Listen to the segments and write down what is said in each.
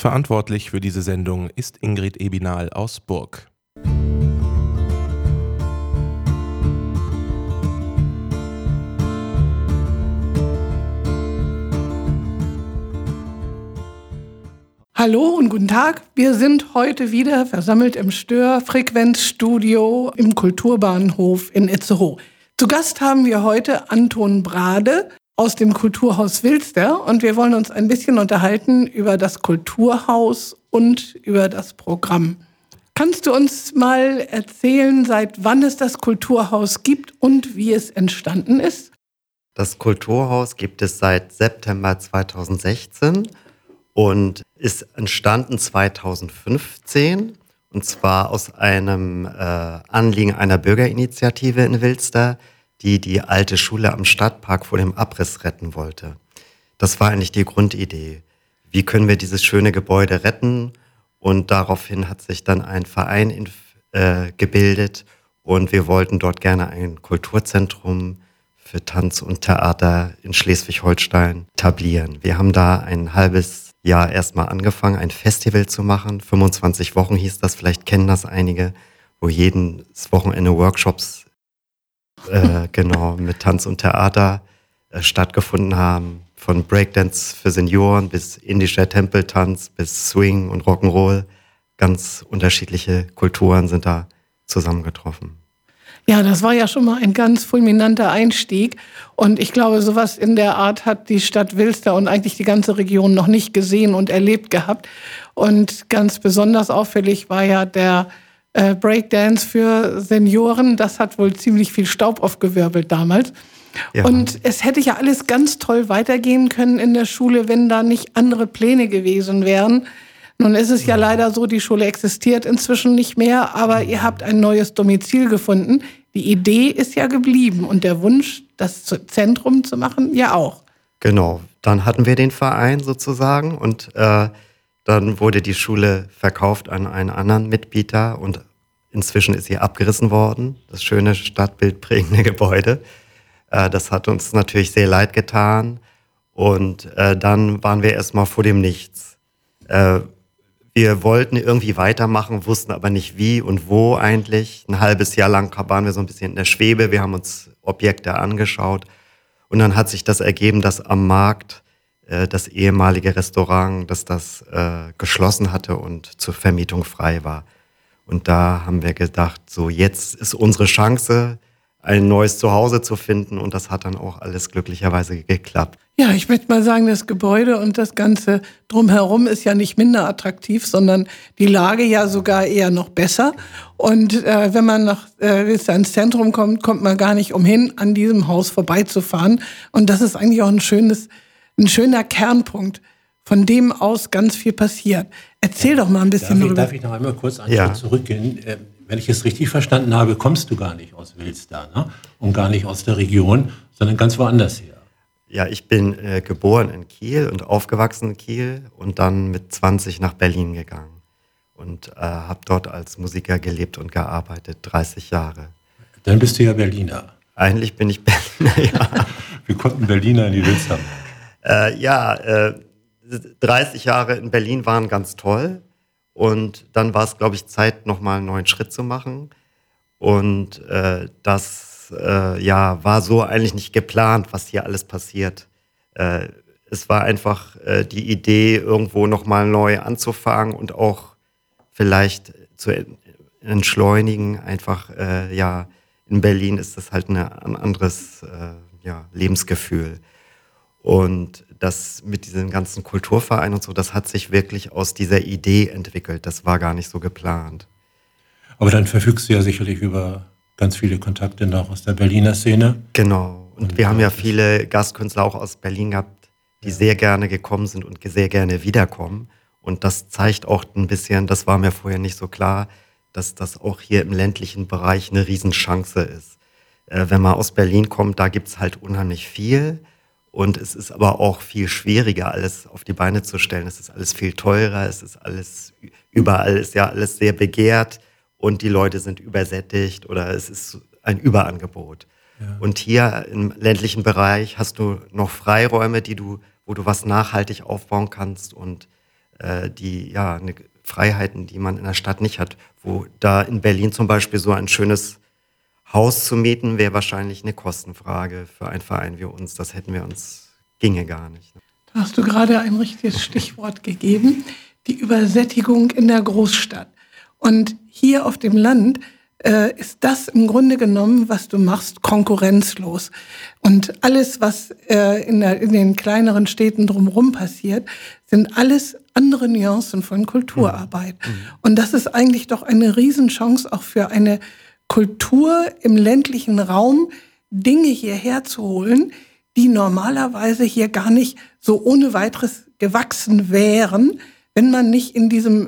Verantwortlich für diese Sendung ist Ingrid Ebinal aus Burg. Hallo und guten Tag. Wir sind heute wieder versammelt im Störfrequenzstudio im Kulturbahnhof in Itzehoe. Zu Gast haben wir heute Anton Brade aus dem Kulturhaus Wilster und wir wollen uns ein bisschen unterhalten über das Kulturhaus und über das Programm. Kannst du uns mal erzählen, seit wann es das Kulturhaus gibt und wie es entstanden ist? Das Kulturhaus gibt es seit September 2016 und ist entstanden 2015, und zwar aus einem Anliegen einer Bürgerinitiative in Wilster, die die alte Schule am Stadtpark vor dem Abriss retten wollte. Das war eigentlich die Grundidee. Wie können wir dieses schöne Gebäude retten? Und daraufhin hat sich dann ein Verein gebildet und wir wollten dort gerne ein Kulturzentrum für Tanz und Theater in Schleswig-Holstein etablieren. Wir haben da ein halbes Jahr erstmal angefangen, ein Festival zu machen. 25 Wochen hieß das, vielleicht kennen das einige, wo jedes Wochenende Workshops mit Tanz und Theater stattgefunden haben. Von Breakdance für Senioren bis indischer Tempeltanz bis Swing und Rock'n'Roll. Ganz unterschiedliche Kulturen sind da zusammengetroffen. Ja, das war ja schon mal ein ganz fulminanter Einstieg. Und ich glaube, sowas in der Art hat die Stadt Wilster und eigentlich die ganze Region noch nicht gesehen und erlebt gehabt. Und ganz besonders auffällig war ja der Breakdance für Senioren. Das hat wohl ziemlich viel Staub aufgewirbelt damals. Ja. Und es hätte ja alles ganz toll weitergehen können in der Schule, wenn da nicht andere Pläne gewesen wären. Nun ist es ja leider so, die Schule existiert inzwischen nicht mehr, aber ihr habt ein neues Domizil gefunden. Die Idee ist ja geblieben und der Wunsch, das Zentrum zu machen, ja auch. Genau, dann hatten wir den Verein sozusagen und dann wurde die Schule verkauft an einen anderen Mitbieter und inzwischen ist sie abgerissen worden, das schöne stadtbildprägende Gebäude. Das hat uns natürlich sehr leid getan und dann waren wir erstmal vor dem Nichts. Wir wollten irgendwie weitermachen, wussten aber nicht wie und wo eigentlich. Ein halbes Jahr lang waren wir so ein bisschen in der Schwebe. Wir haben uns Objekte angeschaut. Und dann hat sich das ergeben, dass am Markt das ehemalige Restaurant, dass das geschlossen hatte und zur Vermietung frei war. Und da haben wir gedacht, so jetzt ist unsere Chance, ein neues Zuhause zu finden. Und das hat dann auch alles glücklicherweise geklappt. Ja, ich möchte mal sagen, das Gebäude und das Ganze drumherum ist ja nicht minder attraktiv, sondern die Lage ja sogar eher noch besser. Und wenn man nach Wilster ins Zentrum kommt, kommt man gar nicht umhin, an diesem Haus vorbeizufahren. Und das ist eigentlich auch ein schöner Kernpunkt, von dem aus ganz viel passiert. Erzähl doch mal ein bisschen darüber. Darf ich noch einmal kurz einen Schritt zurückgehen? Wenn ich es richtig verstanden habe, kommst du gar nicht aus Wilster, ne? Und gar nicht aus der Region, sondern ganz woanders her. Ja, ich bin geboren in Kiel und aufgewachsen in Kiel und dann mit 20 nach Berlin gegangen und habe dort als Musiker gelebt und gearbeitet, 30 Jahre. Dann bist du ja Berliner. Eigentlich bin ich Berliner, ja. Wie konnten Berliner in die Wilster? 30 Jahre in Berlin waren ganz toll und dann war es, glaube ich, Zeit, nochmal einen neuen Schritt zu machen und das war so eigentlich nicht geplant, was hier alles passiert. Es war einfach die Idee, irgendwo nochmal neu anzufangen und auch vielleicht zu entschleunigen. Einfach, in Berlin ist das halt ein anderes Lebensgefühl. Und das mit diesen ganzen Kulturvereinen und so, das hat sich wirklich aus dieser Idee entwickelt. Das war gar nicht so geplant. Aber dann verfügst du ja sicherlich über ganz viele Kontakte noch aus der Berliner Szene. Genau. Und wir haben ja viele Gastkünstler auch aus Berlin gehabt, die sehr gerne gekommen sind und sehr gerne wiederkommen. Und das zeigt auch ein bisschen, das war mir vorher nicht so klar, dass das auch hier im ländlichen Bereich eine Riesenchance ist. Wenn man aus Berlin kommt, da gibt's halt unheimlich viel. Und es ist aber auch viel schwieriger, alles auf die Beine zu stellen. Es ist alles viel teurer, überall ist ja alles sehr begehrt. Und die Leute sind übersättigt oder es ist ein Überangebot. Ja. Und hier im ländlichen Bereich hast du noch Freiräume, wo du was nachhaltig aufbauen kannst und Freiheiten, die man in der Stadt nicht hat. Wo da in Berlin zum Beispiel so ein schönes Haus zu mieten, wäre wahrscheinlich eine Kostenfrage für einen Verein wie uns. Das ginge gar nicht. Da hast du gerade ein richtiges Stichwort gegeben, die Übersättigung in der Großstadt. Und hier auf dem Land ist das im Grunde genommen, was du machst, konkurrenzlos. Und alles, was in den kleineren Städten drumherum passiert, sind alles andere Nuancen von Kulturarbeit. Und das ist eigentlich doch eine Riesenchance auch für eine Kultur im ländlichen Raum, Dinge hierher zu holen, die normalerweise hier gar nicht so ohne weiteres gewachsen wären, wenn man nicht in diesem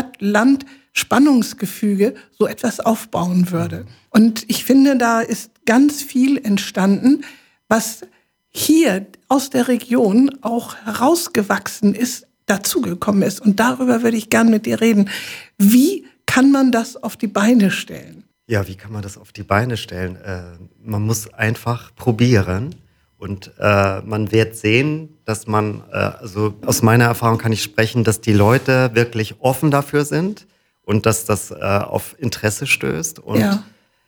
Stadt-Land-Spannungsgefüge so etwas aufbauen würde. Und ich finde, da ist ganz viel entstanden, was hier aus der Region auch herausgewachsen ist, dazugekommen ist. Und darüber würde ich gern mit dir reden. Wie kann man das auf die Beine stellen? Ja, wie kann man das auf die Beine stellen? Man muss einfach probieren. Und man wird sehen, dass man, also aus meiner Erfahrung kann ich sprechen, dass die Leute wirklich offen dafür sind und dass das auf Interesse stößt und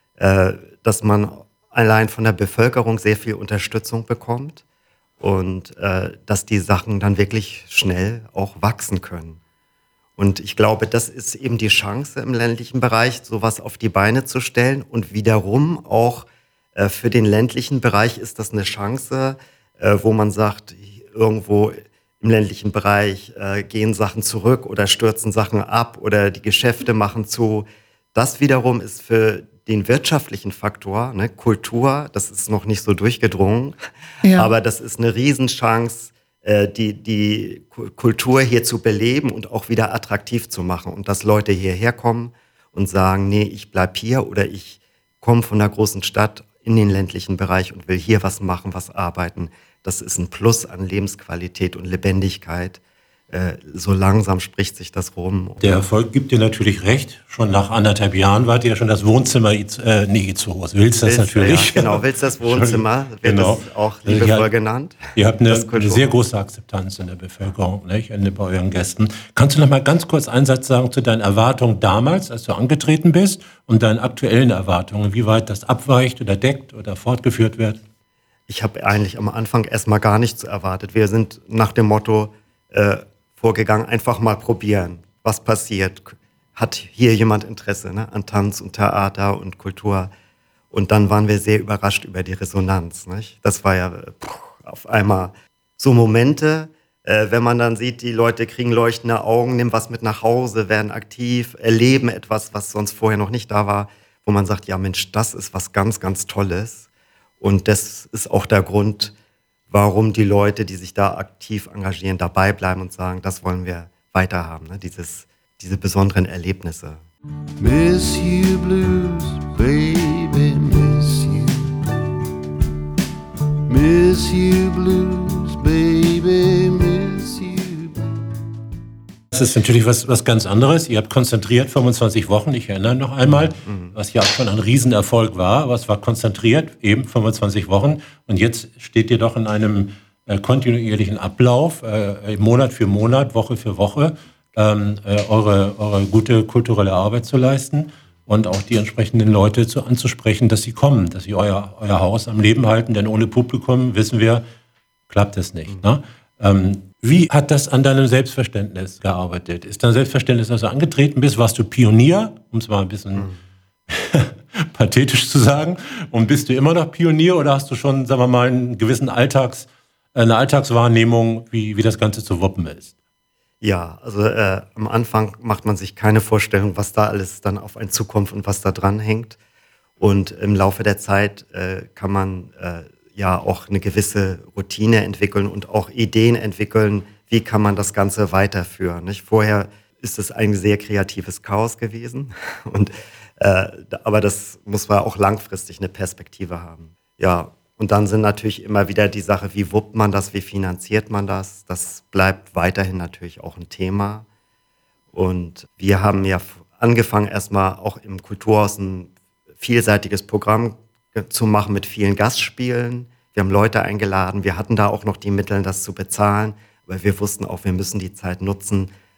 dass man allein von der Bevölkerung sehr viel Unterstützung bekommt und dass die Sachen dann wirklich schnell auch wachsen können. Und ich glaube, das ist eben die Chance im ländlichen Bereich, sowas auf die Beine zu stellen und wiederum auch für den ländlichen Bereich ist das eine Chance, wo man sagt, irgendwo im ländlichen Bereich gehen Sachen zurück oder stürzen Sachen ab oder die Geschäfte machen zu. Das wiederum ist für den wirtschaftlichen Faktor, ne, Kultur, das ist noch nicht so durchgedrungen, aber das ist eine Riesenchance, die Kultur hier zu beleben und auch wieder attraktiv zu machen und dass Leute hierher kommen und sagen, nee, ich bleib hier oder ich komme von der großen Stadt in den ländlichen Bereich und will hier was machen, was arbeiten. Das ist ein Plus an Lebensqualität und Lebendigkeit. So langsam spricht sich das rum. Der Erfolg gibt dir natürlich recht. Schon nach 1,5 Jahren wart ihr ja schon das Wohnzimmer, Itzehoe. Wilsters natürlich. Ja, genau, Wilsters Wohnzimmer wird das auch liebevoll genannt. Ihr habt eine sehr große Akzeptanz in der Bevölkerung, nicht? Bei euren Gästen. Kannst du noch mal ganz kurz einen Satz sagen zu deinen Erwartungen damals, als du angetreten bist, und deinen aktuellen Erwartungen, wie weit das abweicht oder deckt oder fortgeführt wird? Ich habe eigentlich am Anfang erstmal gar nichts erwartet. Wir sind nach dem Motto vorgegangen, einfach mal probieren, was passiert. Hat hier jemand Interesse, ne, an Tanz und Theater und Kultur? Und dann waren wir sehr überrascht über die Resonanz. Nicht? Das war ja auf einmal so Momente, wenn man dann sieht, die Leute kriegen leuchtende Augen, nehmen was mit nach Hause, werden aktiv, erleben etwas, was sonst vorher noch nicht da war, wo man sagt, ja Mensch, das ist was ganz, ganz Tolles. Und das ist auch der Grund, warum die Leute, die sich da aktiv engagieren, dabei bleiben und sagen, das wollen wir weiterhaben, ne? Diese besonderen Erlebnisse. Miss you blues, baby, miss you. Miss you blues, baby, miss you. Das ist natürlich was ganz anderes. Ihr habt konzentriert 25 Wochen, ich erinnere noch einmal, was ja auch schon ein Riesenerfolg war, aber es war konzentriert, eben 25 Wochen. Und jetzt steht ihr doch in einem kontinuierlichen Ablauf, Monat für Monat, Woche für Woche, eure gute kulturelle Arbeit zu leisten und auch die entsprechenden Leute anzusprechen, dass sie kommen, dass sie euer Haus am Leben halten, denn ohne Publikum, wissen wir, klappt es nicht. Ne? Wie hat das an deinem Selbstverständnis gearbeitet? Ist dein Selbstverständnis, als du angetreten bist, warst du Pionier, um es mal ein bisschen pathetisch zu sagen, und bist du immer noch Pionier oder hast du schon, sagen wir mal, einen gewissen eine Alltagswahrnehmung, wie das Ganze zu wuppen ist? Ja, also am Anfang macht man sich keine Vorstellung, was da alles dann auf einen zukommt und was da dran hängt. Und im Laufe der Zeit kann man ja auch eine gewisse Routine entwickeln und auch Ideen entwickeln, wie kann man das Ganze weiterführen. Nicht? Vorher ist es ein sehr kreatives Chaos gewesen, aber das muss man auch langfristig eine Perspektive haben. Ja, und dann sind natürlich immer wieder die Sache, wie wuppt man das, wie finanziert man das? Das bleibt weiterhin natürlich auch ein Thema. Und wir haben ja angefangen, erstmal auch im Kulturhaus ein vielseitiges Programm zu machen mit vielen Gastspielen. Wir haben Leute eingeladen, wir hatten da auch noch die Mittel, das zu bezahlen, aber wir wussten auch, wir müssen die Zeit nutzen,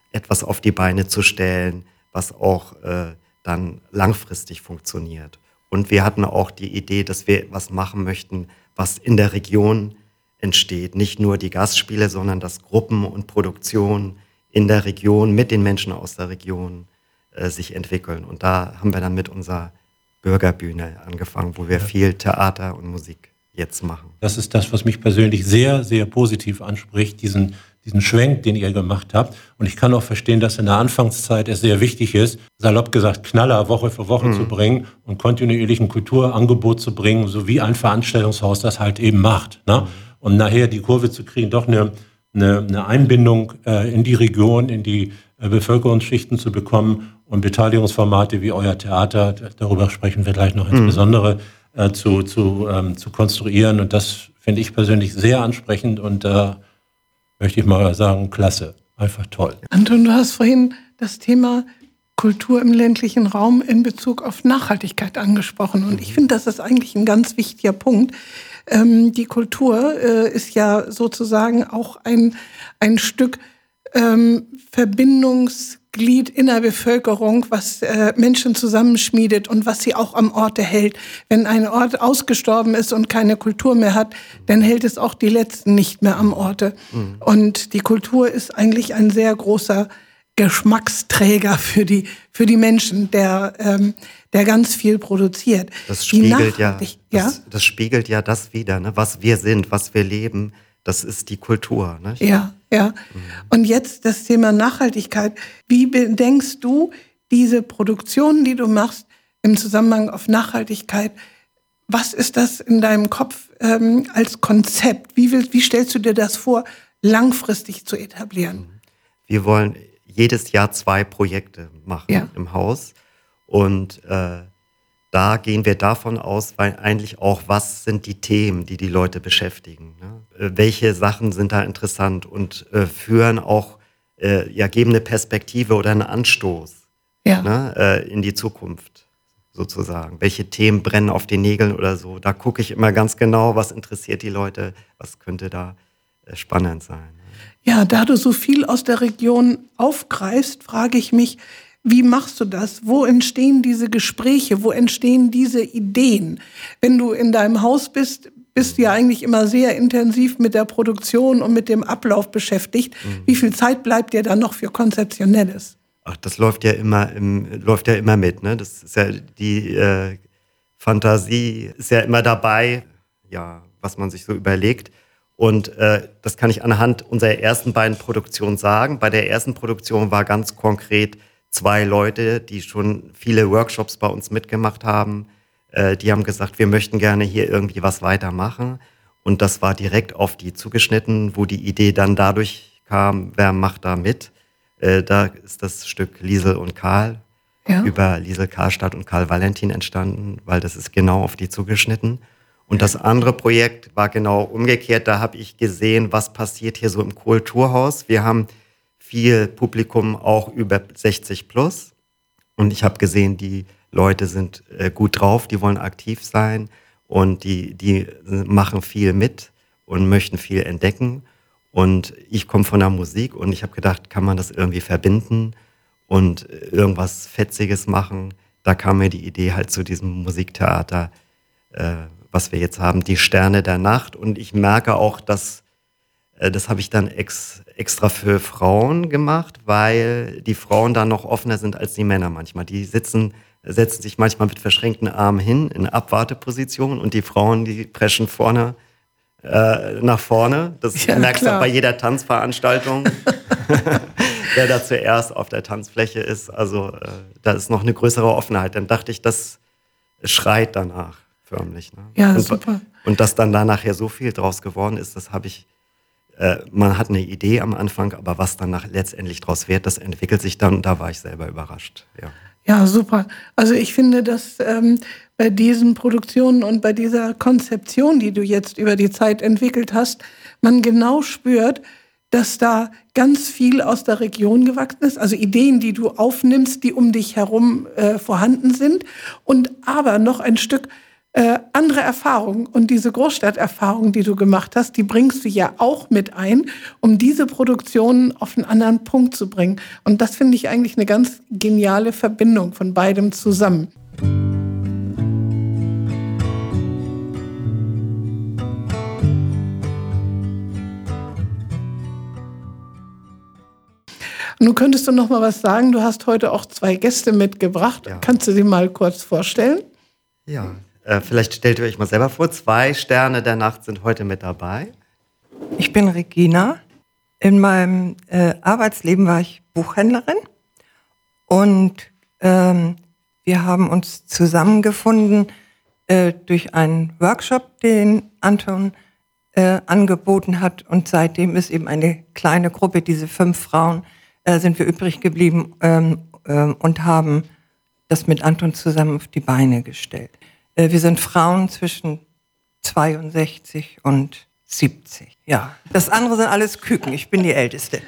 etwas auf die Beine zu stellen, was auch dann langfristig funktioniert. Und wir hatten auch die Idee, dass wir was machen möchten, was in der Region entsteht. Nicht nur die Gastspiele, sondern dass Gruppen und Produktionen in der Region mit den Menschen aus der Region sich entwickeln. Und da haben wir dann mit unserer Bürgerbühne angefangen, wo wir viel Theater und Musik jetzt machen. Das ist das, was mich persönlich sehr, sehr positiv anspricht, diesen Schwenk, den ihr gemacht habt. Und ich kann auch verstehen, dass in der Anfangszeit es sehr wichtig ist, salopp gesagt, Knaller Woche für Woche zu bringen und kontinuierlich ein Kulturangebot zu bringen, so wie ein Veranstaltungshaus das halt eben macht. Ne? Und nachher die Kurve zu kriegen, doch eine Einbindung in die Region, in die Bevölkerungsschichten zu bekommen und Beteiligungsformate wie euer Theater, darüber sprechen wir gleich noch insbesondere, zu konstruieren. Und das finde ich persönlich sehr ansprechend und möchte ich mal sagen, klasse, einfach toll. Anton, du hast vorhin das Thema Kultur im ländlichen Raum in Bezug auf Nachhaltigkeit angesprochen. Und ich finde, das ist eigentlich ein ganz wichtiger Punkt. Die Kultur ist ja sozusagen auch ein Stück Verbindungsglied in der Bevölkerung, was Menschen zusammenschmiedet und was sie auch am Orte hält. Wenn ein Ort ausgestorben ist und keine Kultur mehr hat, dann hält es auch die Letzten nicht mehr am Orte. Und die Kultur ist eigentlich ein sehr großer Geschmacksträger für die Menschen, der ganz viel produziert. Das spiegelt das spiegelt ja das wider, ne? Was wir sind, was wir leben. Das ist die Kultur. Ne? Ja. Und jetzt das Thema Nachhaltigkeit. Wie denkst du diese Produktion, die du machst, im Zusammenhang auf Nachhaltigkeit? Was ist das in deinem Kopf als Konzept? Wie stellst du dir das vor, langfristig zu etablieren? Wir wollen jedes Jahr 2 Projekte machen im Haus. Und da gehen wir davon aus, weil eigentlich auch, was sind die Themen, die Leute beschäftigen? Ne? Welche Sachen sind da interessant und führen auch, geben eine Perspektive oder einen Anstoß in die Zukunft sozusagen. Welche Themen brennen auf den Nägeln oder so? Da gucke ich immer ganz genau, was interessiert die Leute, was könnte da spannend sein. Ja, da du so viel aus der Region aufgreifst, frage ich mich, wie machst du das? Wo entstehen diese Gespräche? Wo entstehen diese Ideen? Wenn du in deinem Haus bist du ja eigentlich immer sehr intensiv mit der Produktion und mit dem Ablauf beschäftigt. Wie viel Zeit bleibt dir dann noch für Konzeptionelles? Ach, das läuft ja immer mit, ne? Das ist ja die Fantasie ist ja immer dabei, ja, was man sich so überlegt. Und das kann ich anhand unserer ersten beiden Produktionen sagen. Bei der ersten Produktion war ganz konkret 2 Leute, die schon viele Workshops bei uns mitgemacht haben. Die haben gesagt, wir möchten gerne hier irgendwie was weitermachen. Und das war direkt auf die zugeschnitten, wo die Idee dann dadurch kam, wer macht da mit? Da ist das Stück Liesel und Karl über Liesel Karlstadt und Karl Valentin entstanden, weil das ist genau auf die zugeschnitten. Und das andere Projekt war genau umgekehrt. Da habe ich gesehen, was passiert hier so im Kulturhaus. Wir haben viel Publikum auch über 60 plus. Und ich habe gesehen, die Leute sind gut drauf, die wollen aktiv sein und die machen viel mit und möchten viel entdecken. Und ich komme von der Musik und ich habe gedacht, kann man das irgendwie verbinden und irgendwas Fetziges machen? Da kam mir die Idee halt zu diesem Musiktheater, was wir jetzt haben, die Sterne der Nacht. Und ich merke auch, dass das habe ich dann extra für Frauen gemacht, weil die Frauen da noch offener sind als die Männer manchmal. Die setzen sich manchmal mit verschränkten Armen hin in Abwarteposition und die Frauen, die preschen nach vorne. Das merkst du bei jeder Tanzveranstaltung, wer da zuerst auf der Tanzfläche ist. Also da ist noch eine größere Offenheit. Dann dachte ich, das schreit danach förmlich. Ne? Ja, super. Und dass dann da nachher so viel draus geworden ist, das habe ich. Man hat eine Idee am Anfang, aber was dann letztendlich draus wird, das entwickelt sich dann. Da war ich selber überrascht. Ja, super. Also ich finde, dass bei diesen Produktionen und bei dieser Konzeption, die du jetzt über die Zeit entwickelt hast, man genau spürt, dass da ganz viel aus der Region gewachsen ist. Also Ideen, die du aufnimmst, die um dich herum vorhanden sind. Und aber noch ein Stück andere Erfahrungen. Und diese Großstadterfahrung, die du gemacht hast, die bringst du ja auch mit ein, um diese Produktionen auf einen anderen Punkt zu bringen. Und das finde ich eigentlich eine ganz geniale Verbindung von beidem zusammen. Nun könntest du noch mal was sagen. Du hast heute auch 2 Gäste mitgebracht. Ja. Kannst du sie mal kurz vorstellen? Ja, vielleicht stellt ihr euch mal selber vor. 2 Sterne der Nacht sind heute mit dabei. Ich bin Regina. In meinem Arbeitsleben war ich Buchhändlerin. Und wir haben uns zusammengefunden durch einen Workshop, den Anton angeboten hat. Und seitdem ist eben eine kleine Gruppe, diese 5 Frauen, sind wir übrig geblieben und haben das mit Anton zusammen auf die Beine gestellt. Wir sind Frauen zwischen 62 und 70. Ja, das andere sind alles Küken. Ich bin die Älteste.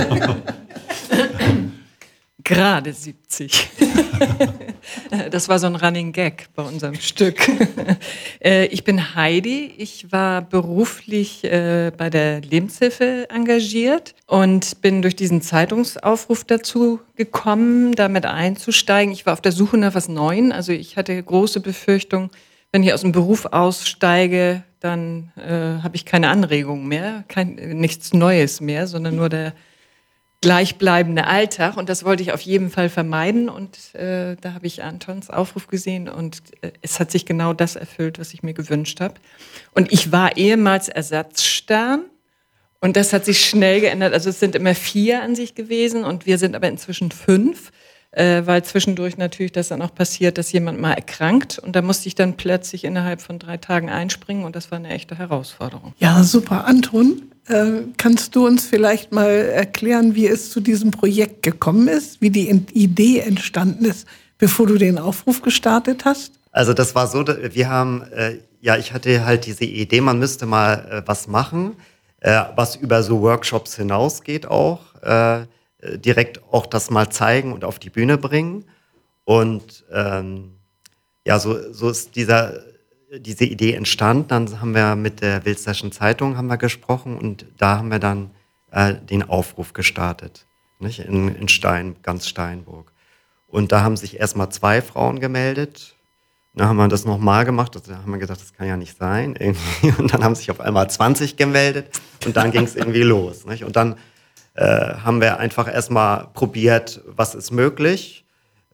Gerade 70. Das war so ein Running Gag bei unserem Stück. Ich bin Heidi. Ich war beruflich bei der Lebenshilfe engagiert und bin durch diesen Zeitungsaufruf dazu gekommen, damit einzusteigen. Ich war auf der Suche nach was Neuem. Also ich hatte große Befürchtung, wenn ich aus dem Beruf aussteige, dann habe ich keine Anregungen mehr, nichts Neues mehr, sondern nur der gleichbleibende Alltag, und das wollte ich auf jeden Fall vermeiden, und da habe ich Antons Aufruf gesehen und es hat sich genau das erfüllt, was ich mir gewünscht habe. Und ich war ehemals Ersatzstern und das hat sich schnell geändert, also es sind immer 4 an sich gewesen und wir sind aber inzwischen 5, weil zwischendurch natürlich das dann auch passiert, dass jemand mal erkrankt, und da musste ich dann plötzlich innerhalb von 3 Tagen einspringen und das war eine echte Herausforderung. Ja, super. Anton, kannst du uns vielleicht mal erklären, wie es zu diesem Projekt gekommen ist, wie die Idee entstanden ist, bevor du den Aufruf gestartet hast? Also das war so, wir haben, ich hatte halt diese Idee, man müsste mal was machen, was über so Workshops hinausgeht auch, direkt auch das mal zeigen und auf die Bühne bringen. Und so ist diese Idee entstanden. Dann haben wir mit der Wildsächsischen Zeitung gesprochen und da haben wir dann den Aufruf gestartet, nicht? In ganz Steinburg. Und da haben sich erstmal 2 Frauen gemeldet. Dann haben wir das nochmal gemacht. Da haben wir gesagt, das kann ja nicht sein. Irgendwie. Und dann haben sich auf einmal 20 gemeldet und dann ging es irgendwie los. Nicht? Und dann haben wir einfach erstmal probiert, was ist möglich.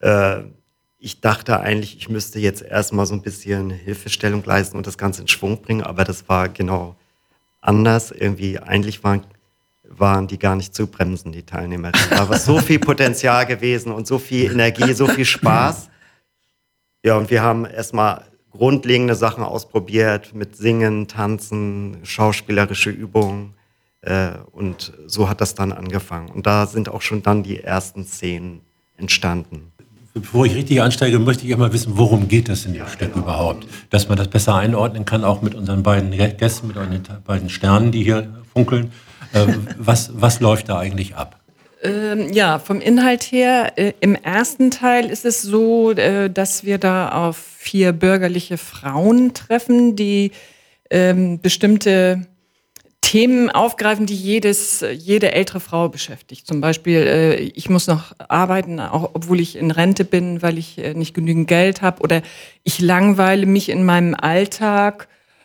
Ich dachte eigentlich, ich müsste jetzt erstmal so ein bisschen Hilfestellung leisten und das Ganze in Schwung bringen, aber das war genau anders. Irgendwie, eigentlich waren die gar nicht zu bremsen, die Teilnehmerinnen. Da war so viel Potenzial gewesen und so viel Energie, so viel Spaß. Ja, und wir haben erstmal grundlegende Sachen ausprobiert mit Singen, Tanzen, schauspielerische Übungen. Und so hat das dann angefangen. Und da sind auch schon dann die ersten Szenen entstanden. Bevor ich richtig einsteige, möchte ich mal wissen, worum geht es in dem Stück überhaupt? Dass man das besser einordnen kann, auch mit unseren beiden Gästen, mit unseren beiden Sternen, die hier funkeln. Was läuft da eigentlich ab? Vom Inhalt her, im ersten Teil ist es so, dass wir da auf 4 bürgerliche Frauen treffen, die bestimmte Themen aufgreifen, die jede ältere Frau beschäftigt. Zum Beispiel, ich muss noch arbeiten, auch obwohl ich in Rente bin, weil ich nicht genügend Geld habe. Oder ich langweile mich in meinem Alltag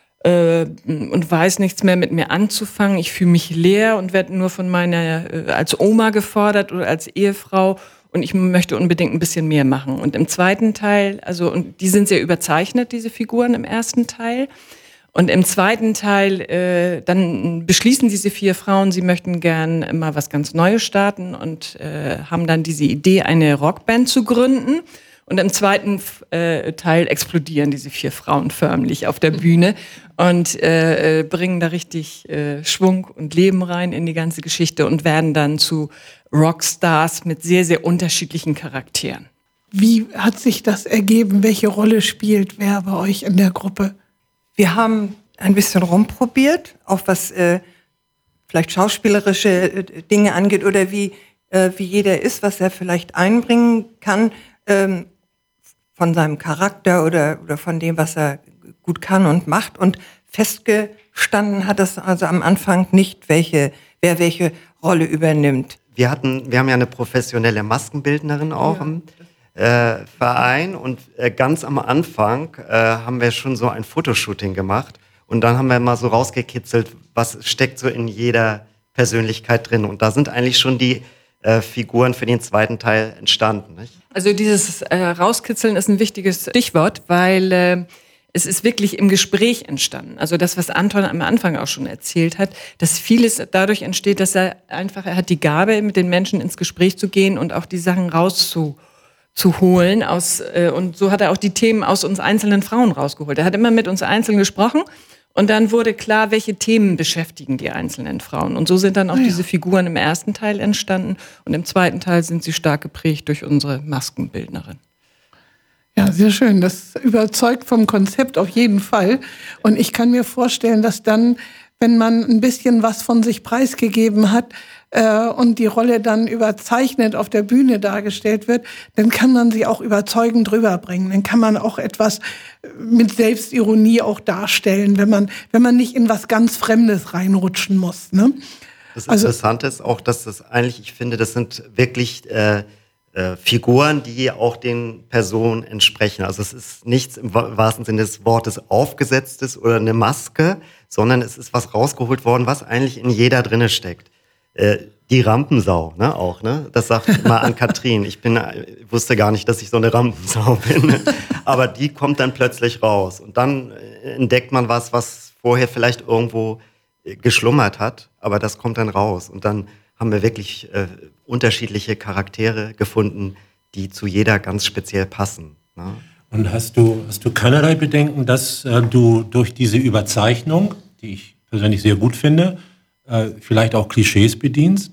und weiß nichts mehr mit mir anzufangen. Ich fühle mich leer und werde nur von meiner als Oma gefordert oder als Ehefrau. Und ich möchte unbedingt ein bisschen mehr machen. Und im zweiten Teil, und die sind sehr überzeichnet, diese Figuren im ersten Teil. Und im zweiten Teil, dann beschließen diese 4 Frauen, sie möchten gern mal was ganz Neues starten und haben dann diese Idee, eine Rockband zu gründen. Und im zweiten Teil explodieren diese 4 Frauen förmlich auf der Bühne und bringen da richtig Schwung und Leben rein in die ganze Geschichte und werden dann zu Rockstars mit sehr, sehr unterschiedlichen Charakteren. Wie hat sich das ergeben? Welche Rolle spielt wer bei euch in der Gruppe? Wir haben ein bisschen rumprobiert, auch was vielleicht schauspielerische Dinge angeht oder wie jeder ist, was er vielleicht einbringen kann von seinem Charakter oder von dem, was er gut kann und macht. Und festgestanden hat es also am Anfang nicht, wer welche Rolle übernimmt. Wir haben ja eine professionelle Maskenbildnerin auch im Verein und ganz am Anfang haben wir schon so ein Fotoshooting gemacht und dann haben wir mal so rausgekitzelt, was steckt so in jeder Persönlichkeit drin und da sind eigentlich schon die Figuren für den zweiten Teil entstanden. Nicht? Also dieses Rauskitzeln ist ein wichtiges Stichwort, weil es ist wirklich im Gespräch entstanden. Also das, was Anton am Anfang auch schon erzählt hat, dass vieles dadurch entsteht, dass er hat die Gabe, mit den Menschen ins Gespräch zu gehen und auch die Sachen rauszuholen. Und so hat er auch die Themen aus uns einzelnen Frauen rausgeholt. Er hat immer mit uns einzeln gesprochen und dann wurde klar, welche Themen beschäftigen die einzelnen Frauen. Und so sind dann auch diese Figuren im ersten Teil entstanden und im zweiten Teil sind sie stark geprägt durch unsere Maskenbildnerin. Ja, sehr schön. Das überzeugt vom Konzept auf jeden Fall. Und ich kann mir vorstellen, dass dann, wenn man ein bisschen was von sich preisgegeben hat und die Rolle dann überzeichnet auf der Bühne dargestellt wird, dann kann man sie auch überzeugend rüberbringen. Dann kann man auch etwas mit Selbstironie auch darstellen, wenn man nicht in was ganz Fremdes reinrutschen muss. Ne? Das Interessante ist auch, dass ich finde, das sind wirklich Figuren, die auch den Personen entsprechen. Also es ist nichts im wahrsten Sinne des Wortes Aufgesetztes oder eine Maske, sondern es ist was rausgeholt worden, was eigentlich in jeder drinne steckt. Die Rampensau, ne, auch, ne? Das sagt immer Ann-Kathrin. Ich wusste gar nicht, dass ich so eine Rampensau bin. Aber die kommt dann plötzlich raus. Und dann entdeckt man was vorher vielleicht irgendwo geschlummert hat, aber das kommt dann raus. Und dann haben wir wirklich unterschiedliche Charaktere gefunden, die zu jeder ganz speziell passen. Ne? Und hast du keinerlei Bedenken, dass du durch diese Überzeichnung, die ich persönlich sehr gut finde, vielleicht auch Klischees bedienst?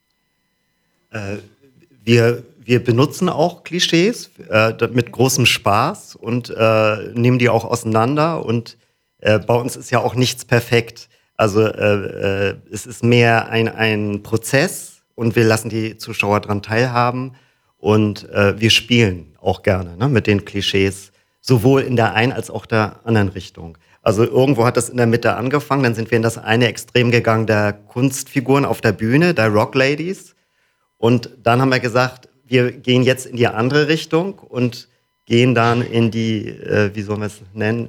Wir benutzen auch Klischees mit großem Spaß und nehmen die auch auseinander. Und bei uns ist ja auch nichts perfekt. Also es ist mehr ein Prozess und wir lassen die Zuschauer daran teilhaben und wir spielen auch gerne, ne, mit den Klischees, sowohl in der einen als auch der anderen Richtung. Also irgendwo hat das in der Mitte angefangen, dann sind wir in das eine Extrem gegangen der Kunstfiguren auf der Bühne, der Rock Ladies. Und dann haben wir gesagt, wir gehen jetzt in die andere Richtung und gehen dann in die, wie sollen wir es nennen,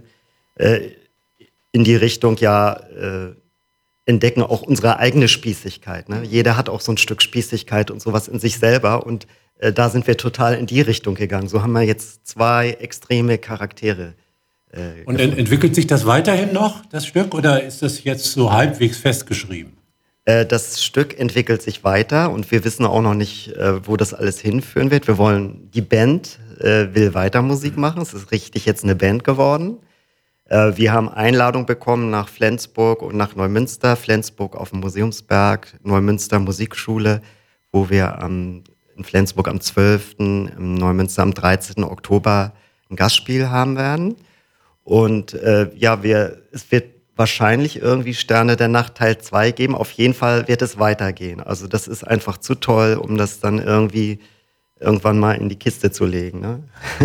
in die Richtung, entdecken auch unsere eigene Spießigkeit. Ne? Jeder hat auch so ein Stück Spießigkeit und sowas in sich selber und da sind wir total in die Richtung gegangen. So haben wir jetzt zwei extreme Charaktere. Und entwickelt sich das weiterhin noch, das Stück, oder ist das jetzt so halbwegs festgeschrieben? Das Stück entwickelt sich weiter und wir wissen auch noch nicht, wo das alles hinführen wird. Die Band will weiter Musik machen. Es ist richtig jetzt eine Band geworden. Wir haben Einladung bekommen nach Flensburg und nach Neumünster. Flensburg auf dem Museumsberg, Neumünster Musikschule, wo wir in Flensburg am 12., im Neumünster am 13. Oktober ein Gastspiel haben werden. Und es wird wahrscheinlich irgendwie Sterne der Nacht Teil 2 geben. Auf jeden Fall wird es weitergehen. Also das ist einfach zu toll, um das dann irgendwann mal in die Kiste zu legen. Ne?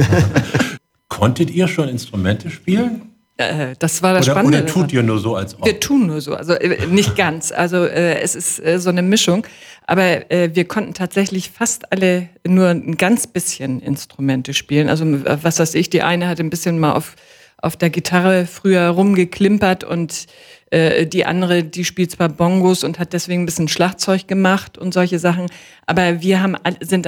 Konntet ihr schon Instrumente spielen? Das war das Spannende. Oder tut ihr nur so, als ob? Wir tun nur so, also nicht ganz. Also es ist so eine Mischung. Aber wir konnten tatsächlich fast alle nur ein ganz bisschen Instrumente spielen. Also was weiß ich, die eine hat ein bisschen mal auf der Gitarre früher rumgeklimpert und die andere, die spielt zwar Bongos und hat deswegen ein bisschen Schlagzeug gemacht und solche Sachen. Aber wir haben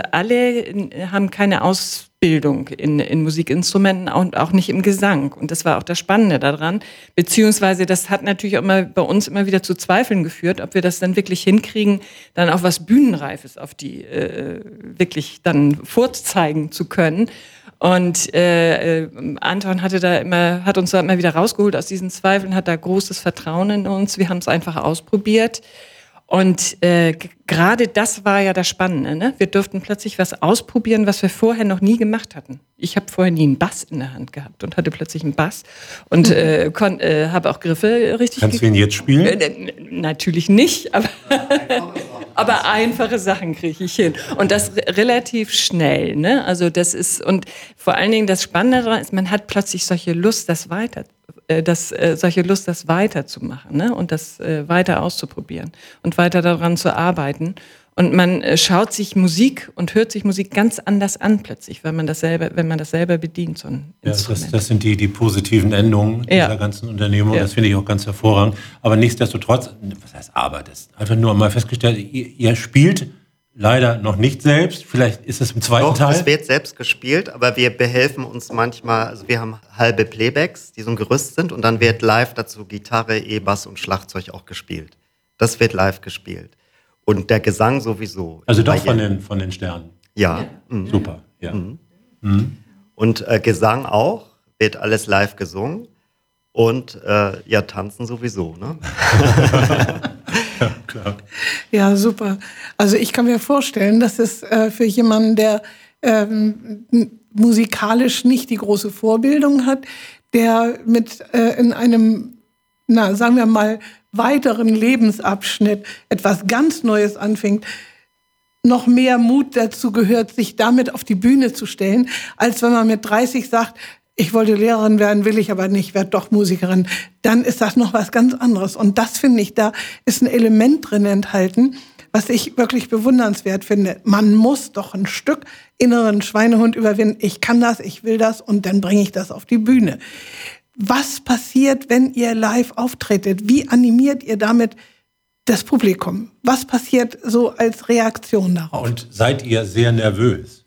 keine Ausbildung in Musikinstrumenten und auch nicht im Gesang. Und das war auch das Spannende daran. Beziehungsweise das hat natürlich auch immer bei uns immer wieder zu Zweifeln geführt, ob wir das dann wirklich hinkriegen, dann auch was Bühnenreifes auf die wirklich dann vorzeigen zu können. Und Anton hat uns da immer wieder rausgeholt aus diesen Zweifeln, hat da großes Vertrauen in uns. Wir haben es einfach ausprobiert. Und gerade das war ja das Spannende. Ne? Wir durften plötzlich was ausprobieren, was wir vorher noch nie gemacht hatten. Ich habe vorher nie einen Bass in der Hand gehabt und hatte plötzlich einen Bass und habe auch Griffe richtig. Kannst du ihn jetzt spielen? Natürlich nicht, aber einfache Sachen kriege ich hin. Und das relativ schnell. Ne? Also das ist, und vor allen Dingen das Spannende daran ist, man hat plötzlich solche Lust, das weiter solche Lust, das weiterzumachen, ne? Und das weiter auszuprobieren und weiter daran zu arbeiten. Und man schaut sich Musik und hört sich Musik ganz anders an plötzlich, wenn man das selber bedient, so ein Instrument. Das sind die positiven Endungen dieser ganzen Unternehmung. Das finde ich auch ganz hervorragend. Aber nichtsdestotrotz, was heißt aber, das ist einfach nur mal festgestellt, ihr spielt leider noch nicht selbst. Vielleicht ist es im zweiten Teil. Es wird selbst gespielt, aber wir behelfen uns manchmal, also wir haben halbe Playbacks, die so ein Gerüst sind und dann wird live dazu Gitarre, E-Bass und Schlagzeug auch gespielt. Das wird live gespielt. Und der Gesang sowieso. Also doch von den Sternen. Ja. Mhm. Super, ja. Mhm. Mhm. Und Gesang auch, wird alles live gesungen. Und tanzen sowieso, ne? Ja, klar. Ja, super. Also ich kann mir vorstellen, dass es für jemanden, der musikalisch nicht die große Vorbildung hat, der in einem, sagen wir mal, weiteren Lebensabschnitt etwas ganz Neues anfängt, noch mehr Mut dazu gehört, sich damit auf die Bühne zu stellen, als wenn man mit 30 sagt, ich wollte Lehrerin werden, will ich aber nicht, werde doch Musikerin. Dann ist das noch was ganz anderes. Und das finde ich, da ist ein Element drin enthalten, was ich wirklich bewundernswert finde. Man muss doch ein Stück inneren Schweinehund überwinden. Ich kann das, ich will das und dann bringe ich das auf die Bühne. Was passiert, wenn ihr live auftretet? Wie animiert ihr damit das Publikum? Was passiert so als Reaktion darauf? Und seid ihr sehr nervös?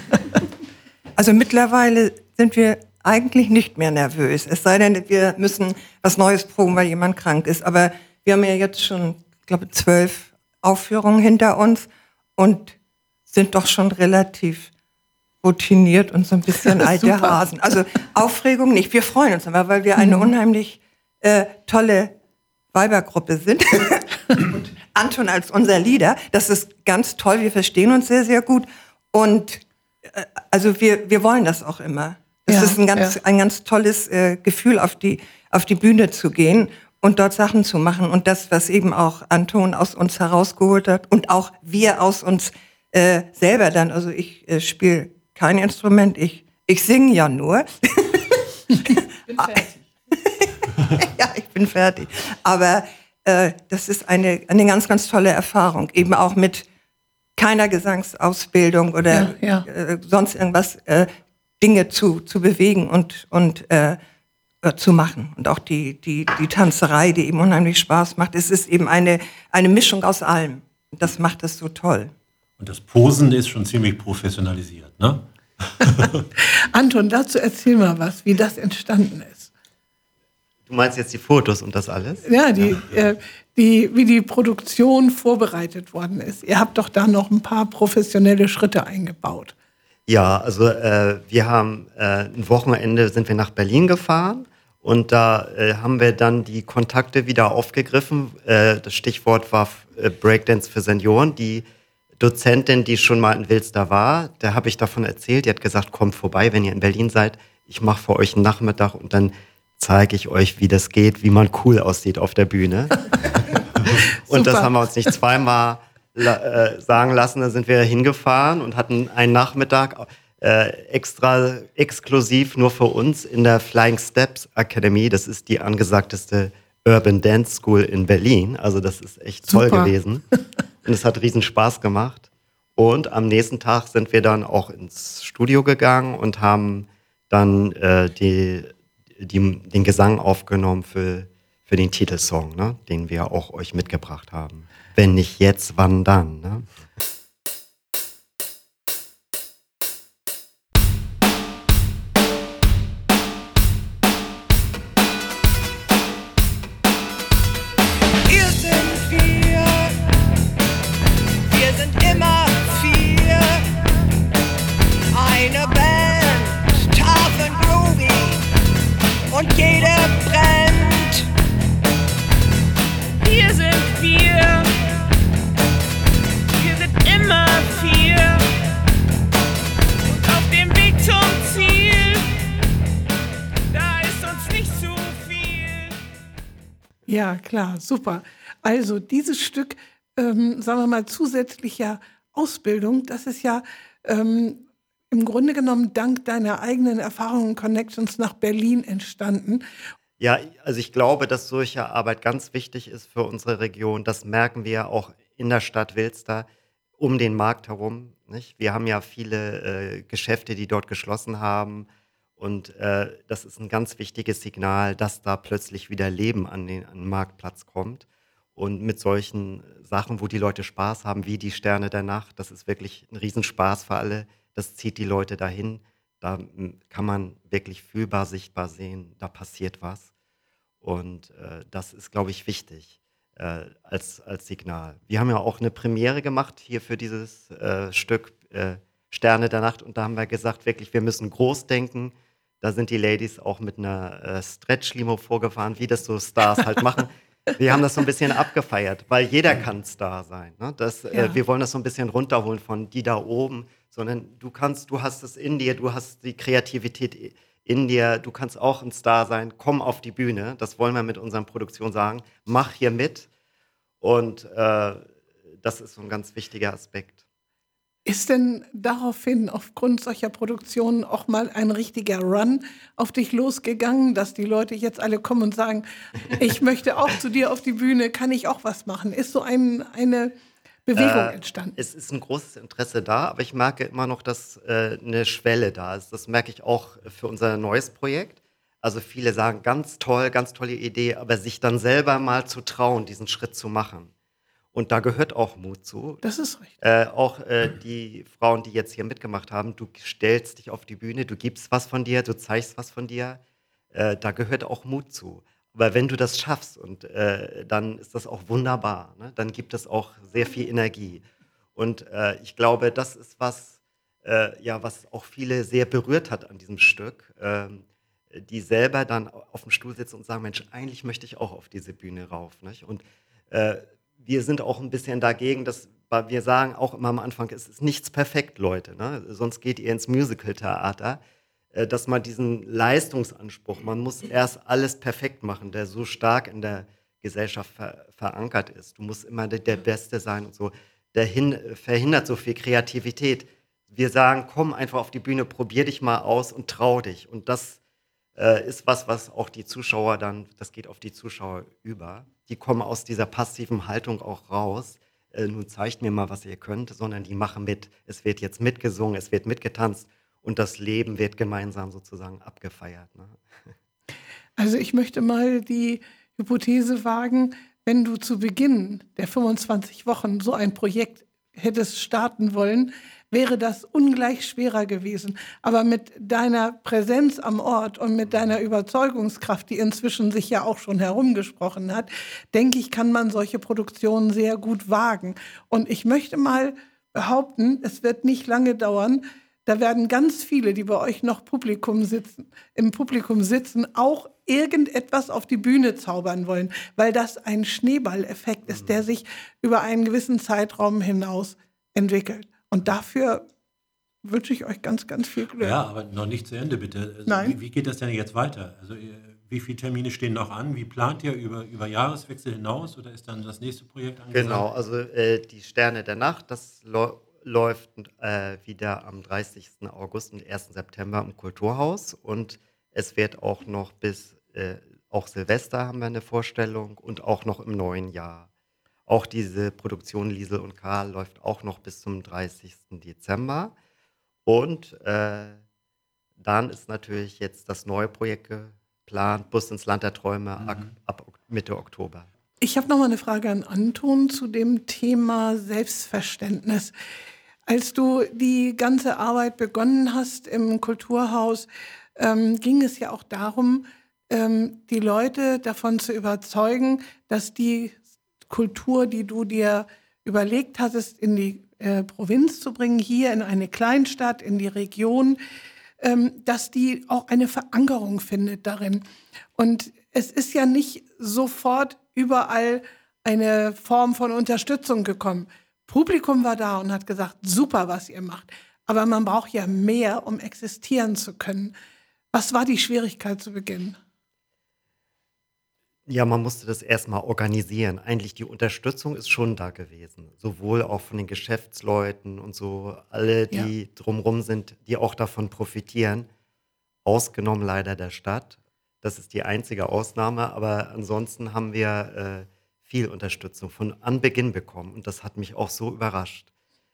Also mittlerweile sind wir eigentlich nicht mehr nervös. Es sei denn, wir müssen was Neues proben, weil jemand krank ist. Aber wir haben ja jetzt schon, ich glaube, 12 Aufführungen hinter uns und sind doch schon relativ routiniert und so ein bisschen alte Hasen. Also Aufregung nicht. Wir freuen uns aber, weil wir eine unheimlich tolle Weibergruppe sind. Und Anton als unser Leader, das ist ganz toll. Wir verstehen uns sehr, sehr gut. Und also wir wollen das auch immer. Es ist ein ganz tolles Gefühl, auf die Bühne zu gehen und dort Sachen zu machen. Und das, was eben auch Anton aus uns herausgeholt hat und auch wir aus uns selber dann. Also ich spiele kein Instrument, ich singe ja nur. Ich bin fertig. Ja, ich bin fertig. Aber das ist eine ganz, ganz tolle Erfahrung. Eben auch mit keiner Gesangsausbildung oder sonst irgendwas, Dinge zu bewegen und zu machen. Und auch die Tanzerei, die eben unheimlich Spaß macht. Es ist eben eine Mischung aus allem. Das macht es so toll. Und das Posen ist schon ziemlich professionalisiert, ne? Anton, dazu erzähl mal was, wie das entstanden ist. Du meinst jetzt die Fotos und das alles? Ja, wie die Produktion vorbereitet worden ist. Ihr habt doch da noch ein paar professionelle Schritte eingebaut. Ja, also wir haben ein Wochenende sind wir nach Berlin gefahren und da haben wir dann die Kontakte wieder aufgegriffen. Das Stichwort war Breakdance für Senioren. Die Dozentin, die schon mal in Wilster war, der habe ich davon erzählt. Die hat gesagt, kommt vorbei, wenn ihr in Berlin seid. Ich mache für euch einen Nachmittag und dann zeige ich euch, wie das geht, wie man cool aussieht auf der Bühne. Und das haben wir uns nicht zweimal sagen lassen. Da sind wir hingefahren und hatten einen Nachmittag extra exklusiv nur für uns in der Flying Steps Academy. Das ist die angesagteste Urban Dance School in Berlin. Also das ist echt toll gewesen. Und es hat riesen Spaß gemacht. Und am nächsten Tag sind wir dann auch ins Studio gegangen und haben dann den Gesang aufgenommen für den Titelsong, ne, den wir auch euch mitgebracht haben. Wenn nicht jetzt, wann dann? Ne? Ja, klar, super. Also dieses Stück, sagen wir mal, zusätzlicher Ausbildung, das ist ja im Grunde genommen dank deiner eigenen Erfahrungen und Connections nach Berlin entstanden. Ja, also ich glaube, dass solche Arbeit ganz wichtig ist für unsere Region. Das merken wir auch in der Stadt Wilster um den Markt herum. Nicht? Wir haben ja viele Geschäfte, die dort geschlossen haben. Und das ist ein ganz wichtiges Signal, dass da plötzlich wieder Leben an den Marktplatz kommt. Und mit solchen Sachen, wo die Leute Spaß haben, wie die Sterne der Nacht, das ist wirklich ein Riesenspaß für alle. Das zieht die Leute dahin. Da kann man wirklich fühlbar, sichtbar sehen, da passiert was. Und das ist, glaube ich, wichtig als Signal. Wir haben ja auch eine Premiere gemacht hier für dieses Stück Sterne der Nacht. Und da haben wir gesagt, wirklich, wir müssen groß denken. Da sind die Ladies auch mit einer Stretch-Limo vorgefahren, wie das so Stars halt machen. Wir haben das so ein bisschen abgefeiert, weil jeder kann Star sein. Ne? Wir wollen das so ein bisschen runterholen von die da oben, sondern du hast es in dir, du hast die Kreativität in dir, du kannst auch ein Star sein, komm auf die Bühne. Das wollen wir mit unserer Produktion sagen. Mach hier mit. Und das ist so ein ganz wichtiger Aspekt. Ist denn daraufhin aufgrund solcher Produktionen auch mal ein richtiger Run auf dich losgegangen, dass die Leute jetzt alle kommen und sagen, ich möchte auch zu dir auf die Bühne, kann ich auch was machen? Ist so eine Bewegung entstanden? Es ist ein großes Interesse da, aber ich merke immer noch, dass eine Schwelle da ist. Das merke ich auch für unser neues Projekt. Also viele sagen, ganz toll, ganz tolle Idee, aber sich dann selber mal zu trauen, diesen Schritt zu machen. Und da gehört auch Mut zu. Das ist richtig. Auch die Frauen, die jetzt hier mitgemacht haben, du stellst dich auf die Bühne, du gibst was von dir, du zeigst was von dir. Da gehört auch Mut zu. Aber wenn du das schaffst, und dann ist das auch wunderbar. Ne? Dann gibt es auch sehr viel Energie. Und ich glaube, das ist was auch viele sehr berührt hat an diesem Stück. Die selber dann auf dem Stuhl sitzen und sagen, Mensch, eigentlich möchte ich auch auf diese Bühne rauf. Nicht? Und wir sind auch ein bisschen dagegen, weil wir sagen auch immer am Anfang, es ist nichts perfekt, Leute. Ne? Sonst geht ihr ins Musical-Theater. Dass man diesen Leistungsanspruch, man muss erst alles perfekt machen, der so stark in der Gesellschaft verankert ist. Du musst immer der Beste sein und so. Der verhindert so viel Kreativität. Wir sagen, komm einfach auf die Bühne, probier dich mal aus und trau dich. Und das ist was auch die Zuschauer dann, das geht auf die Zuschauer über. Die kommen aus dieser passiven Haltung auch raus. Nun zeigt mir mal, was ihr könnt, sondern die machen mit. Es wird jetzt mitgesungen, es wird mitgetanzt und das Leben wird gemeinsam sozusagen abgefeiert. Ne? Also ich möchte mal die Hypothese wagen, wenn du zu Beginn der 25 Wochen so ein Projekt hättest starten wollen, wäre das ungleich schwerer gewesen. Aber mit deiner Präsenz am Ort und mit deiner Überzeugungskraft, die inzwischen sich ja auch schon herumgesprochen hat, denke ich, kann man solche Produktionen sehr gut wagen. Und ich möchte mal behaupten, es wird nicht lange dauern, da werden ganz viele, die bei euch noch im Publikum sitzen, auch irgendetwas auf die Bühne zaubern wollen, weil das ein Schneeballeffekt ist, der sich über einen gewissen Zeitraum hinaus entwickelt. Und dafür wünsche ich euch ganz, ganz viel Glück. Ja, aber noch nicht zu Ende, bitte. Also Nein. Wie geht das denn jetzt weiter? Also wie viele Termine stehen noch an? Wie plant ihr über Jahreswechsel hinaus oder ist dann das nächste Projekt angesagt? Genau, also die Sterne der Nacht, das läuft wieder am 30. August und 1. September im Kulturhaus. Und es wird auch noch auch Silvester haben wir eine Vorstellung und auch noch im neuen Jahr. Auch diese Produktion Liesel und Karl läuft auch noch bis zum 30. Dezember. Und dann ist natürlich jetzt das neue Projekt geplant, Bus ins Land der Träume ab Mitte Oktober. Ich habe noch mal eine Frage an Anton zu dem Thema Selbstverständnis. Als du die ganze Arbeit begonnen hast im Kulturhaus, ging es ja auch darum, die Leute davon zu überzeugen, dass die Kultur, die du dir überlegt hattest, in die Provinz zu bringen, hier in eine Kleinstadt, in die Region, dass die auch eine Verankerung findet darin. Und es ist ja nicht sofort überall eine Form von Unterstützung gekommen. Publikum war da und hat gesagt, super, was ihr macht. Aber man braucht ja mehr, um existieren zu können. Was war die Schwierigkeit zu Beginn? Ja, man musste das erstmal organisieren. Eigentlich die Unterstützung ist schon da gewesen. Sowohl auch von den Geschäftsleuten und so, alle, die drumherum sind, die auch davon profitieren. Ausgenommen leider der Stadt. Das ist die einzige Ausnahme, aber ansonsten haben wir viel Unterstützung von Anbeginn bekommen und das hat mich auch so überrascht.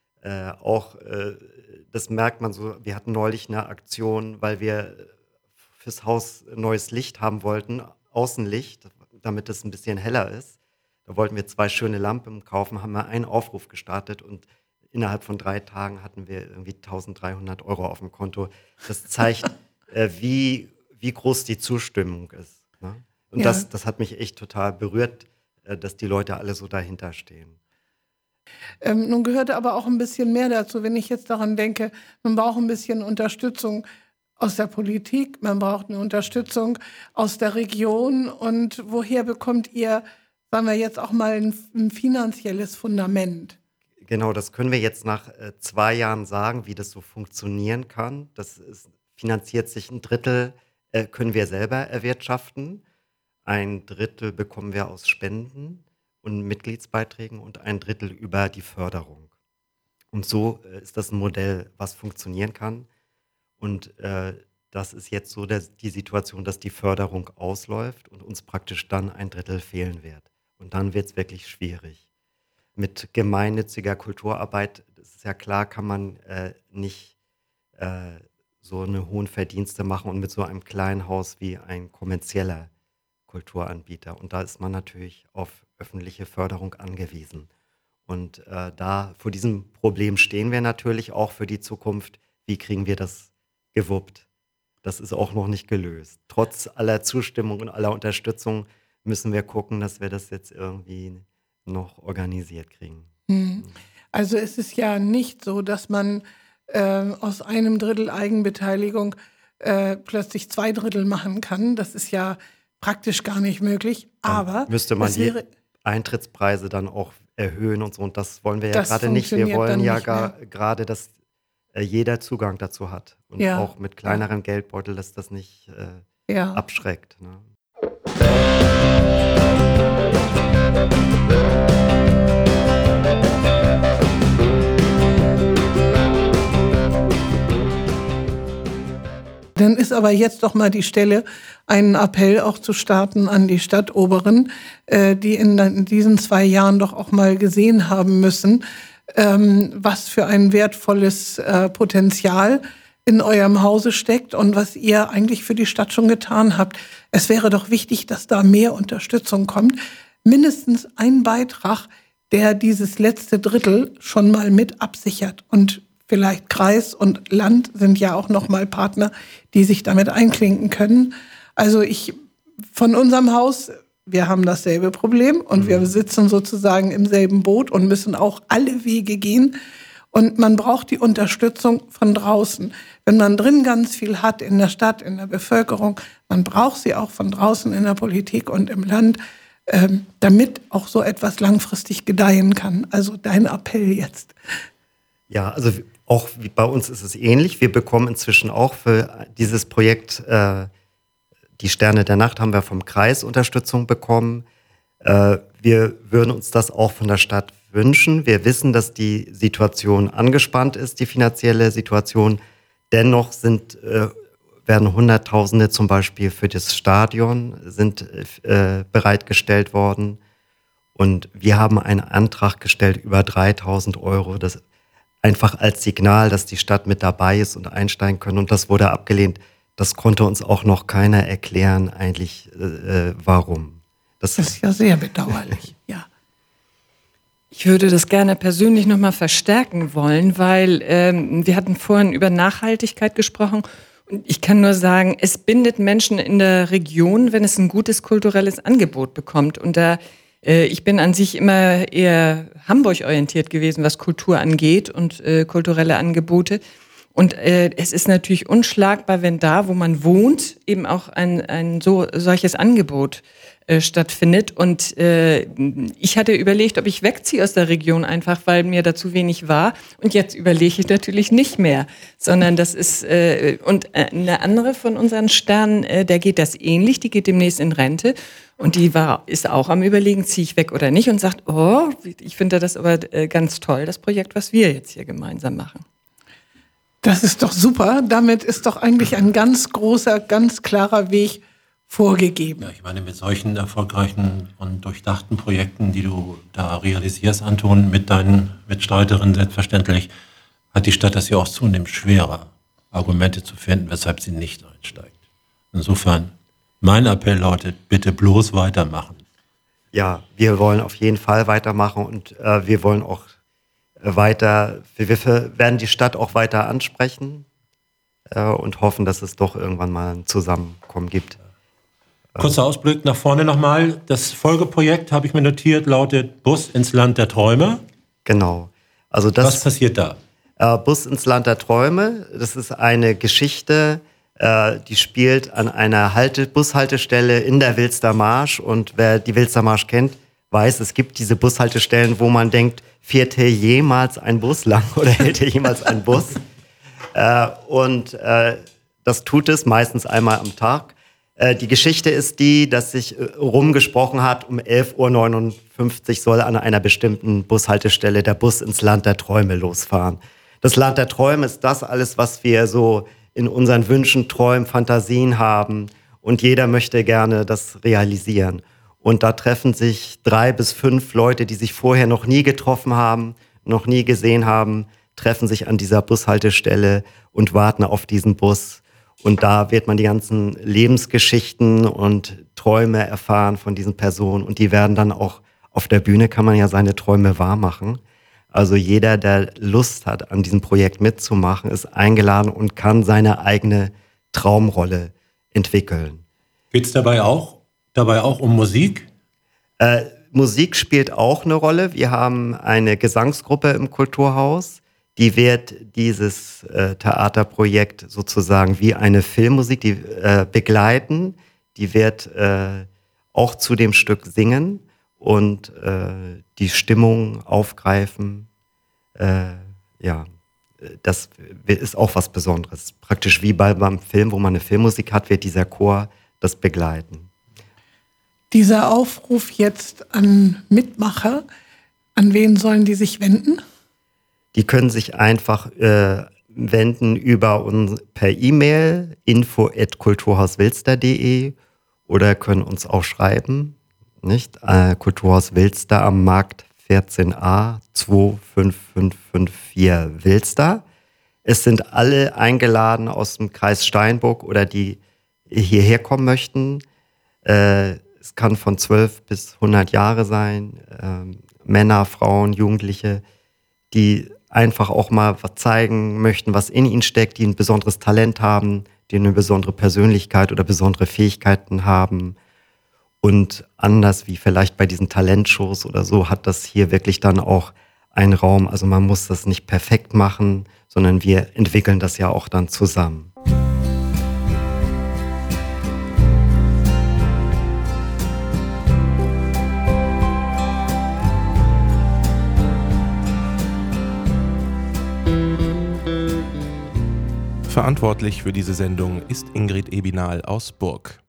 Das merkt man so, wir hatten neulich eine Aktion, weil wir fürs Haus neues Licht haben wollten, Außenlicht, damit es ein bisschen heller ist. Da wollten wir 2 schöne Lampen kaufen, haben wir einen Aufruf gestartet und innerhalb von 3 Tagen hatten wir irgendwie 1.300 € auf dem Konto. Das zeigt, wie groß die Zustimmung ist. Ne? Und Ja. das hat mich echt total berührt, dass die Leute alle so dahinter stehen. Nun gehörte aber auch ein bisschen mehr dazu, wenn ich jetzt daran denke, man braucht ein bisschen Unterstützung aus der Politik, man braucht eine Unterstützung aus der Region. Und woher bekommt ihr, sagen wir jetzt auch mal, ein finanzielles Fundament? Genau, das können wir jetzt nach 2 Jahren sagen, wie das so funktionieren kann. Finanziert sich 1/3, können wir selber erwirtschaften. 1/3 bekommen wir aus Spenden und Mitgliedsbeiträgen und 1/3 über die Förderung. Und so ist das ein Modell, was funktionieren kann. Und das ist jetzt so die Situation, dass die Förderung ausläuft und uns praktisch dann 1/3 fehlen wird. Und dann wird es wirklich schwierig. Mit gemeinnütziger Kulturarbeit, das ist ja klar, kann man nicht so eine hohen Verdienste machen und mit so einem kleinen Haus wie ein kommerzieller Kulturanbieter. Und da ist man natürlich auf öffentliche Förderung angewiesen. Und vor diesem Problem stehen wir natürlich auch für die Zukunft. Wie kriegen wir das gewuppt? Das ist auch noch nicht gelöst. Trotz aller Zustimmung und aller Unterstützung müssen wir gucken, dass wir das jetzt irgendwie noch organisiert kriegen. Also es ist ja nicht so, dass man aus 1/3 Eigenbeteiligung plötzlich 2/3 machen kann. Das ist ja praktisch gar nicht möglich. Aber müsste man es die wäre, Eintrittspreise dann auch erhöhen und so. Und das wollen wir ja Das gerade nicht. Wir funktioniert wollen dann ja nicht mehr. gerade, dass jeder Zugang dazu hat. Und Ja. auch mit kleinerem Geldbeutel, dass das nicht ja. abschreckt. Ne? Dann ist aber jetzt doch mal die Stelle, einen Appell auch zu starten an die Stadtoberen, die in diesen 2 Jahren doch auch mal gesehen haben müssen, was für ein wertvolles Potenzial in eurem Hause steckt und was ihr eigentlich für die Stadt schon getan habt. Es wäre doch wichtig, dass da mehr Unterstützung kommt. Mindestens ein Beitrag, der dieses letzte Drittel schon mal mit absichert. Und vielleicht Kreis und Land sind ja auch noch mal Partner, die sich damit einklinken können. Also von unserem Haus, wir haben dasselbe Problem und wir sitzen sozusagen im selben Boot und müssen auch alle Wege gehen. Und man braucht die Unterstützung von draußen. Wenn man drin ganz viel hat in der Stadt, in der Bevölkerung, man braucht sie auch von draußen in der Politik und im Land, damit auch so etwas langfristig gedeihen kann. Also dein Appell jetzt. Ja, also auch bei uns ist es ähnlich. Wir bekommen inzwischen auch für dieses Projekt die Sterne der Nacht haben wir vom Kreis Unterstützung bekommen. Wir würden uns das auch von der Stadt wünschen. Wir wissen, dass die Situation angespannt ist, die finanzielle Situation. Dennoch werden Hunderttausende zum Beispiel für das Stadion sind bereitgestellt worden. Und wir haben einen Antrag gestellt über 3.000 €. Das einfach als Signal, dass die Stadt mit dabei ist und einsteigen können. Und das wurde abgelehnt. Das konnte uns auch noch keiner erklären eigentlich, warum. Das ist ja sehr bedauerlich, ja. Ich würde das gerne persönlich nochmal verstärken wollen, weil wir hatten vorhin über Nachhaltigkeit gesprochen. Und ich kann nur sagen, es bindet Menschen in der Region, wenn es ein gutes kulturelles Angebot bekommt. Und ich bin an sich immer eher Hamburg-orientiert gewesen, was Kultur angeht und kulturelle Angebote. Und es ist natürlich unschlagbar, wenn da, wo man wohnt, eben auch ein solches Angebot stattfindet. Und ich hatte überlegt, ob ich wegziehe aus der Region, einfach weil mir da zu wenig war. Und jetzt überlege ich natürlich nicht mehr, sondern das ist, und eine andere von unseren Sternen, der geht das ähnlich, die geht demnächst in Rente. Und die ist auch am Überlegen, ziehe ich weg oder nicht, und sagt, oh, ich finde das aber ganz toll, das Projekt, was wir jetzt hier gemeinsam machen. Das ist doch super. Damit ist doch eigentlich ein ganz großer, ganz klarer Weg vorgegeben. Ja, ich meine, mit solchen erfolgreichen und durchdachten Projekten, die du da realisierst, Anton, mit deinen Mitstreiterinnen selbstverständlich, hat die Stadt das ja auch zunehmend schwerer, Argumente zu finden, weshalb sie nicht einsteigt. Insofern, mein Appell lautet, bitte bloß weitermachen. Ja, wir wollen auf jeden Fall weitermachen und wir wollen auch wir werden die Stadt auch weiter ansprechen und hoffen, dass es doch irgendwann mal ein Zusammenkommen gibt. Kurzer Ausblick nach vorne nochmal. Das Folgeprojekt, habe ich mir notiert, lautet Bus ins Land der Träume. Genau. Also Was passiert da? Bus ins Land der Träume, das ist eine Geschichte, die spielt an einer Bushaltestelle in der Wilster Marsch. Und wer die Wilster Marsch kennt, weiß, es gibt diese Bushaltestellen, wo man denkt, fährt hier jemals ein Bus lang oder hält hier jemals ein Bus? Das tut es meistens einmal am Tag. Die Geschichte ist die, dass sich rumgesprochen hat, um 11:59 Uhr soll an einer bestimmten Bushaltestelle der Bus ins Land der Träume losfahren. Das Land der Träume ist das alles, was wir so in unseren Wünschen, Träumen, Fantasien haben. Und jeder möchte gerne das realisieren. Und da treffen sich 3 bis 5 Leute, die sich vorher noch nie getroffen haben, noch nie gesehen haben, treffen sich an dieser Bushaltestelle und warten auf diesen Bus. Und da wird man die ganzen Lebensgeschichten und Träume erfahren von diesen Personen. Und die werden dann auch auf der Bühne, kann man ja seine Träume wahrmachen. Also jeder, der Lust hat, an diesem Projekt mitzumachen, ist eingeladen und kann seine eigene Traumrolle entwickeln. Geht es dabei auch um Musik? Musik spielt auch eine Rolle. Wir haben eine Gesangsgruppe im Kulturhaus, die wird dieses Theaterprojekt sozusagen wie eine Filmmusik begleiten. Die wird auch zu dem Stück singen und die Stimmung aufgreifen. Das ist auch was Besonderes. Praktisch wie beim Film, wo man eine Filmmusik hat, wird dieser Chor das begleiten. Dieser Aufruf jetzt an Mitmacher, an wen sollen die sich wenden? Die können sich einfach wenden per E-Mail info@kulturhauswilster.de oder können uns auch schreiben, nicht? Kulturhaus Wilster am Markt 14a 25554 Wilster. Es sind alle eingeladen aus dem Kreis Steinburg oder die hierher kommen möchten. Es kann von 12 bis 100 Jahre sein, Männer, Frauen, Jugendliche, die einfach auch mal was zeigen möchten, was in ihnen steckt, die ein besonderes Talent haben, die eine besondere Persönlichkeit oder besondere Fähigkeiten haben. Und anders wie vielleicht bei diesen Talentshows oder so, hat das hier wirklich dann auch einen Raum. Also man muss das nicht perfekt machen, sondern wir entwickeln das ja auch dann zusammen. Verantwortlich für diese Sendung ist Ingrid Ebinal aus Burg.